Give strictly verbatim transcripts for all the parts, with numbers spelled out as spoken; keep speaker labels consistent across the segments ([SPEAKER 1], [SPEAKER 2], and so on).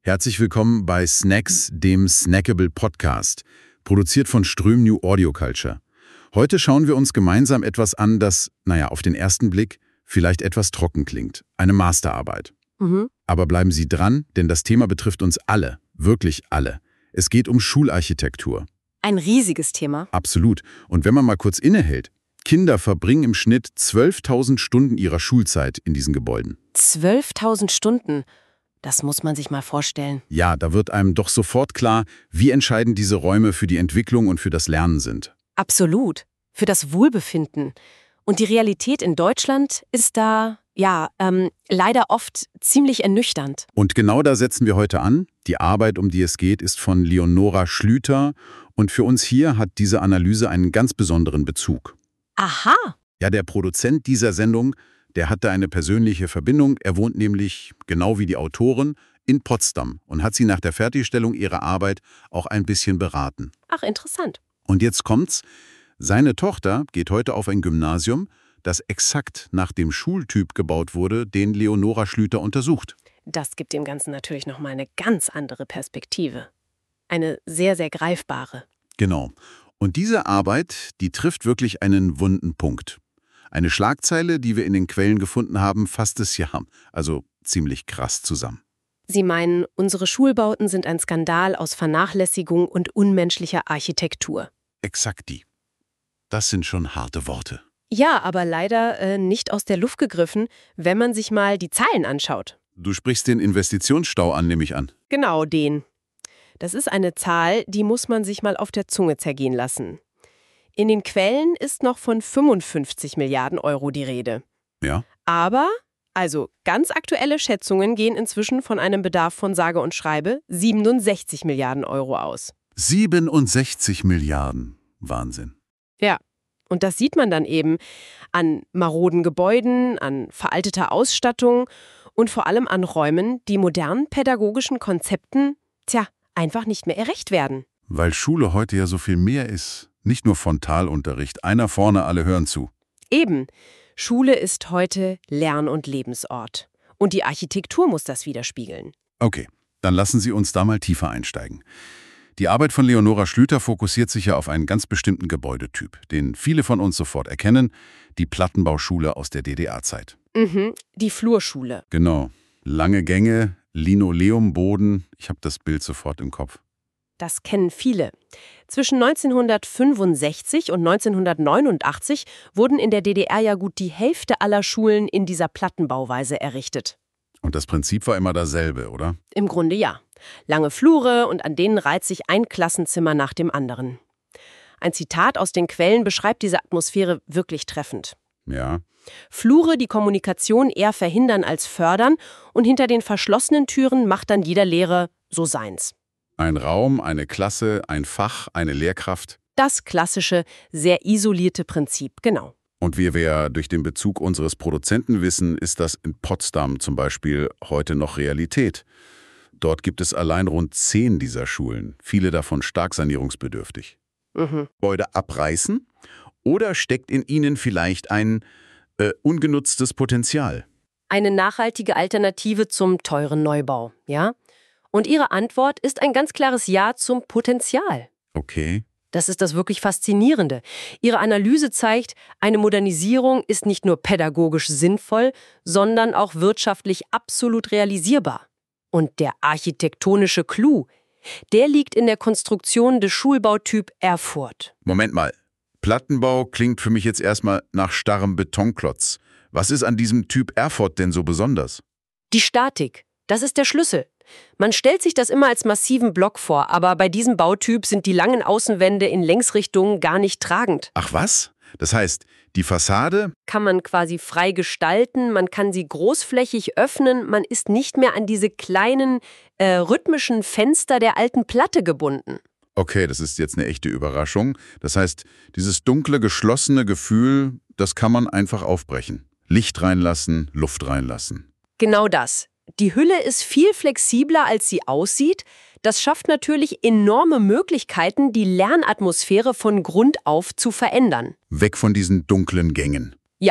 [SPEAKER 1] Herzlich willkommen bei Snacks, dem Snackable Podcast, produziert von Ström New Audio Culture. Heute schauen wir uns gemeinsam etwas an, das, naja, auf den ersten Blick vielleicht etwas trocken klingt. Eine Masterarbeit.
[SPEAKER 2] Mhm.
[SPEAKER 1] Aber bleiben Sie dran, denn das Thema betrifft uns alle, wirklich alle. Es geht um Schularchitektur.
[SPEAKER 2] Ein riesiges Thema.
[SPEAKER 1] Absolut. Und wenn man mal kurz innehält, Kinder verbringen im Schnitt zwölftausend Stunden ihrer Schulzeit in diesen Gebäuden.
[SPEAKER 2] zwölftausend Stunden. Das muss man sich mal vorstellen.
[SPEAKER 1] Ja, da wird einem doch sofort klar, wie entscheidend diese Räume für die Entwicklung und für das Lernen sind.
[SPEAKER 2] Absolut. Für das Wohlbefinden. Und die Realität in Deutschland ist da, ja, ähm, leider oft ziemlich ernüchternd.
[SPEAKER 1] Und genau da setzen wir heute an. Die Arbeit, um die es geht, ist von Leonora Schlüter. Und für uns hier hat diese Analyse einen ganz besonderen Bezug.
[SPEAKER 2] Aha.
[SPEAKER 1] Ja, der Produzent dieser Sendung, der hatte eine persönliche Verbindung. Er wohnt nämlich, genau wie die Autorin, in Potsdam und hat sie nach der Fertigstellung ihrer Arbeit auch ein bisschen beraten.
[SPEAKER 2] Ach, interessant.
[SPEAKER 1] Und jetzt kommt's. Seine Tochter geht heute auf ein Gymnasium, das exakt nach dem Schultyp gebaut wurde, den Leonora Schlüter untersucht.
[SPEAKER 2] Das gibt dem Ganzen natürlich nochmal eine ganz andere Perspektive. Eine sehr, sehr greifbare.
[SPEAKER 1] Genau. Und diese Arbeit, die trifft wirklich einen wunden Punkt. Eine Schlagzeile, die wir in den Quellen gefunden haben, fasst es ja, also ziemlich krass zusammen.
[SPEAKER 2] Sie meinen, unsere Schulbauten sind ein Skandal aus Vernachlässigung und unmenschlicher Architektur.
[SPEAKER 1] Exakt die. Das sind schon harte Worte.
[SPEAKER 2] Ja, aber leider äh, nicht aus der Luft gegriffen, wenn man sich mal die Zahlen anschaut.
[SPEAKER 1] Du sprichst den Investitionsstau an, nehme ich an.
[SPEAKER 2] Genau den. Das ist eine Zahl, die muss man sich mal auf der Zunge zergehen lassen. In den Quellen ist noch von fünfundfünfzig Milliarden Euro die Rede.
[SPEAKER 1] Ja.
[SPEAKER 2] Aber, also ganz aktuelle Schätzungen gehen inzwischen von einem Bedarf von sage und schreibe siebenundsechzig Milliarden Euro aus.
[SPEAKER 1] siebenundsechzig Milliarden. Wahnsinn.
[SPEAKER 2] Ja, und das sieht man dann eben an maroden Gebäuden, an veralteter Ausstattung und vor allem an Räumen, die modernen pädagogischen Konzepten, tja, einfach nicht mehr gerecht werden.
[SPEAKER 1] Weil Schule heute ja so viel mehr ist. Nicht nur Frontalunterricht, einer vorne, alle hören zu.
[SPEAKER 2] Eben. Schule ist heute Lern- und Lebensort. Und die Architektur muss das widerspiegeln.
[SPEAKER 1] Okay, dann lassen Sie uns da mal tiefer einsteigen. Die Arbeit von Leonora Schlüter fokussiert sich ja auf einen ganz bestimmten Gebäudetyp, den viele von uns sofort erkennen, die Plattenbauschule aus der D D R-Zeit.
[SPEAKER 2] Mhm, die Flurschule.
[SPEAKER 1] Genau. Lange Gänge, Linoleumboden, ich habe das Bild sofort im Kopf.
[SPEAKER 2] Das kennen viele. Zwischen neunzehnhundertfünfundsechzig und neunzehnhundertneunundachtzig wurden in der D D R ja gut die Hälfte aller Schulen in dieser Plattenbauweise errichtet.
[SPEAKER 1] Und das Prinzip war immer dasselbe, oder?
[SPEAKER 2] Im Grunde ja. Lange Flure und an denen reiht sich ein Klassenzimmer nach dem anderen. Ein Zitat aus den Quellen beschreibt diese Atmosphäre wirklich treffend.
[SPEAKER 1] Ja.
[SPEAKER 2] Flure, die Kommunikation eher verhindern als fördern und hinter den verschlossenen Türen macht dann jeder Lehrer so seins.
[SPEAKER 1] Ein Raum, eine Klasse, ein Fach, eine Lehrkraft.
[SPEAKER 2] Das klassische, sehr isolierte Prinzip, genau.
[SPEAKER 1] Und wie wir ja durch den Bezug unseres Produzenten wissen, ist das in Potsdam zum Beispiel heute noch Realität. Dort gibt es allein rund zehn dieser Schulen, viele davon stark sanierungsbedürftig.
[SPEAKER 2] Mhm.
[SPEAKER 1] Gebäude abreißen oder steckt in ihnen vielleicht ein äh, ungenutztes Potenzial?
[SPEAKER 2] Eine nachhaltige Alternative zum teuren Neubau, ja? Und ihre Antwort ist ein ganz klares Ja zum Potenzial.
[SPEAKER 1] Okay.
[SPEAKER 2] Das ist das wirklich Faszinierende. Ihre Analyse zeigt, eine Modernisierung ist nicht nur pädagogisch sinnvoll, sondern auch wirtschaftlich absolut realisierbar. Und der architektonische Clou, der liegt in der Konstruktion des Schulbautyp Erfurt.
[SPEAKER 1] Moment mal. Plattenbau klingt für mich jetzt erstmal nach starrem Betonklotz. Was ist an diesem Typ Erfurt denn so besonders?
[SPEAKER 2] Die Statik, das ist der Schlüssel. Man stellt sich das immer als massiven Block vor, aber bei diesem Bautyp sind die langen Außenwände in Längsrichtungen gar nicht tragend.
[SPEAKER 1] Ach was? Das heißt, die Fassade?
[SPEAKER 2] Kann man quasi frei gestalten, man kann sie großflächig öffnen, man ist nicht mehr an diese kleinen, äh, rhythmischen Fenster der alten Platte gebunden.
[SPEAKER 1] Okay, das ist jetzt eine echte Überraschung. Das heißt, dieses dunkle, geschlossene Gefühl, das kann man einfach aufbrechen. Licht reinlassen, Luft reinlassen.
[SPEAKER 2] Genau das. Die Hülle ist viel flexibler, als sie aussieht. Das schafft natürlich enorme Möglichkeiten, die Lernatmosphäre von Grund auf zu verändern.
[SPEAKER 1] Weg von diesen dunklen Gängen.
[SPEAKER 2] Ja,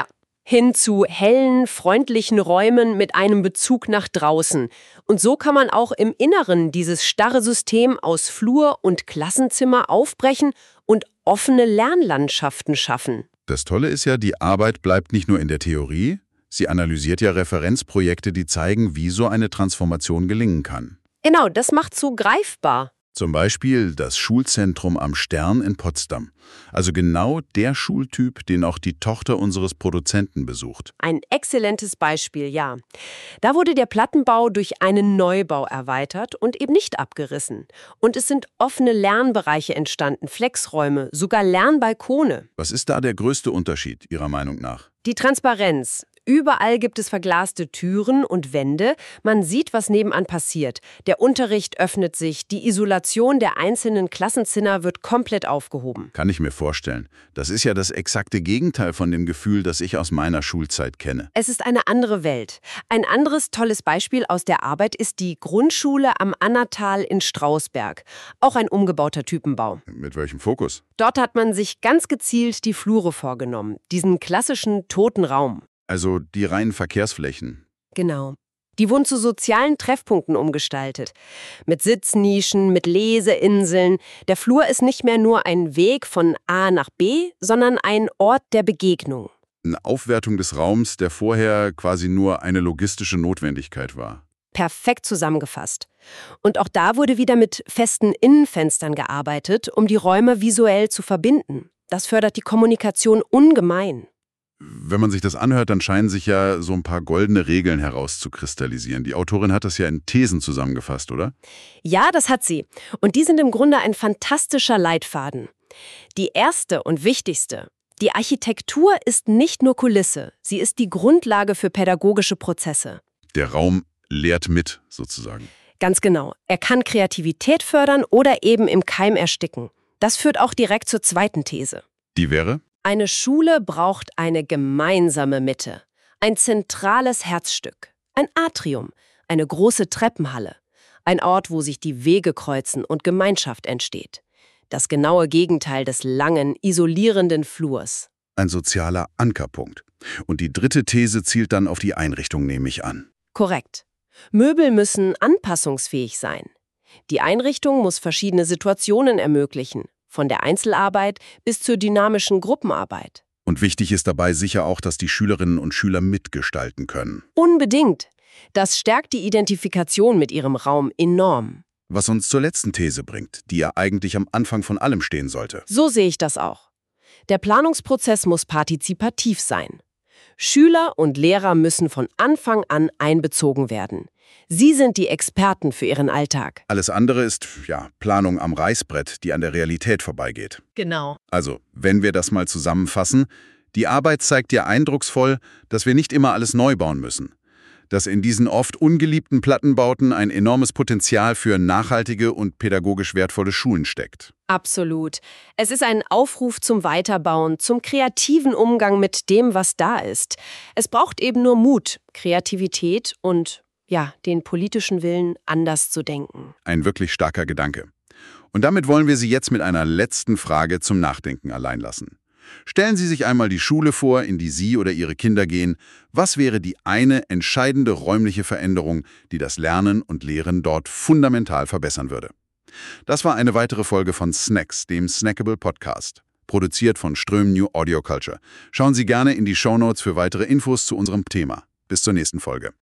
[SPEAKER 2] hin zu hellen, freundlichen Räumen mit einem Bezug nach draußen. Und so kann man auch im Inneren dieses starre System aus Flur und Klassenzimmer aufbrechen und offene Lernlandschaften schaffen.
[SPEAKER 1] Das Tolle ist ja, die Arbeit bleibt nicht nur in der Theorie, sie analysiert ja Referenzprojekte, die zeigen, wie so eine Transformation gelingen kann.
[SPEAKER 2] Genau, das macht so greifbar.
[SPEAKER 1] Zum Beispiel das Schulzentrum am Stern in Potsdam. Also genau der Schultyp, den auch die Tochter unseres Produzenten besucht.
[SPEAKER 2] Ein exzellentes Beispiel, ja. Da wurde der Plattenbau durch einen Neubau erweitert und eben nicht abgerissen. Und es sind offene Lernbereiche entstanden, Flexräume, sogar Lernbalkone.
[SPEAKER 1] Was ist da der größte Unterschied, Ihrer Meinung nach?
[SPEAKER 2] Die Transparenz. Überall gibt es verglaste Türen und Wände. Man sieht, was nebenan passiert. Der Unterricht öffnet sich. Die Isolation der einzelnen Klassenzimmer wird komplett aufgehoben.
[SPEAKER 1] Kann ich mir vorstellen. Das ist ja das exakte Gegenteil von dem Gefühl, das ich aus meiner Schulzeit kenne.
[SPEAKER 2] Es ist eine andere Welt. Ein anderes tolles Beispiel aus der Arbeit ist die Grundschule am Annatal in Strausberg. Auch ein umgebauter Typenbau.
[SPEAKER 1] Mit welchem Fokus?
[SPEAKER 2] Dort hat man sich ganz gezielt die Flure vorgenommen. Diesen klassischen toten Raum.
[SPEAKER 1] Also die reinen Verkehrsflächen.
[SPEAKER 2] Genau. Die wurden zu sozialen Treffpunkten umgestaltet. Mit Sitznischen, mit Leseinseln. Der Flur ist nicht mehr nur ein Weg von A nach B, sondern ein Ort der Begegnung.
[SPEAKER 1] Eine Aufwertung des Raums, der vorher quasi nur eine logistische Notwendigkeit war.
[SPEAKER 2] Perfekt zusammengefasst. Und auch da wurde wieder mit festen Innenfenstern gearbeitet, um die Räume visuell zu verbinden. Das fördert die Kommunikation ungemein.
[SPEAKER 1] Wenn man sich das anhört, dann scheinen sich ja so ein paar goldene Regeln herauszukristallisieren. Die Autorin hat das ja in Thesen zusammengefasst, oder?
[SPEAKER 2] Ja, das hat sie. Und die sind im Grunde ein fantastischer Leitfaden. Die erste und wichtigste: Die Architektur ist nicht nur Kulisse, sie ist die Grundlage für pädagogische Prozesse.
[SPEAKER 1] Der Raum lehrt mit, sozusagen.
[SPEAKER 2] Ganz genau. Er kann Kreativität fördern oder eben im Keim ersticken. Das führt auch direkt zur zweiten These.
[SPEAKER 1] Die wäre?
[SPEAKER 2] Eine Schule braucht eine gemeinsame Mitte, ein zentrales Herzstück, ein Atrium, eine große Treppenhalle, ein Ort, wo sich die Wege kreuzen und Gemeinschaft entsteht. Das genaue Gegenteil des langen, isolierenden Flurs.
[SPEAKER 1] Ein sozialer Ankerpunkt. Und die dritte These zielt dann auf die Einrichtung, nehme ich an.
[SPEAKER 2] Korrekt. Möbel müssen anpassungsfähig sein. Die Einrichtung muss verschiedene Situationen ermöglichen. Von der Einzelarbeit bis zur dynamischen Gruppenarbeit.
[SPEAKER 1] Und wichtig ist dabei sicher auch, dass die Schülerinnen und Schüler mitgestalten können.
[SPEAKER 2] Unbedingt. Das stärkt die Identifikation mit ihrem Raum enorm.
[SPEAKER 1] Was uns zur letzten These bringt, die ja eigentlich am Anfang von allem stehen sollte.
[SPEAKER 2] So sehe ich das auch. Der Planungsprozess muss partizipativ sein. Schüler und Lehrer müssen von Anfang an einbezogen werden. Sie sind die Experten für ihren Alltag.
[SPEAKER 1] Alles andere ist, ja, Planung am Reißbrett, die an der Realität vorbeigeht.
[SPEAKER 2] Genau.
[SPEAKER 1] Also, wenn wir das mal zusammenfassen, die Arbeit zeigt ja eindrucksvoll, dass wir nicht immer alles neu bauen müssen. Dass in diesen oft ungeliebten Plattenbauten ein enormes Potenzial für nachhaltige und pädagogisch wertvolle Schulen steckt.
[SPEAKER 2] Absolut. Es ist ein Aufruf zum Weiterbauen, zum kreativen Umgang mit dem, was da ist. Es braucht eben nur Mut, Kreativität und ja, den politischen Willen, anders zu denken.
[SPEAKER 1] Ein wirklich starker Gedanke. Und damit wollen wir Sie jetzt mit einer letzten Frage zum Nachdenken allein lassen. Stellen Sie sich einmal die Schule vor, in die Sie oder Ihre Kinder gehen. Was wäre die eine entscheidende räumliche Veränderung, die das Lernen und Lehren dort fundamental verbessern würde? Das war eine weitere Folge von Snacks, dem Snackable Podcast. Produziert von Ström New Audio Culture. Schauen Sie gerne in die Shownotes für weitere Infos zu unserem Thema. Bis zur nächsten Folge.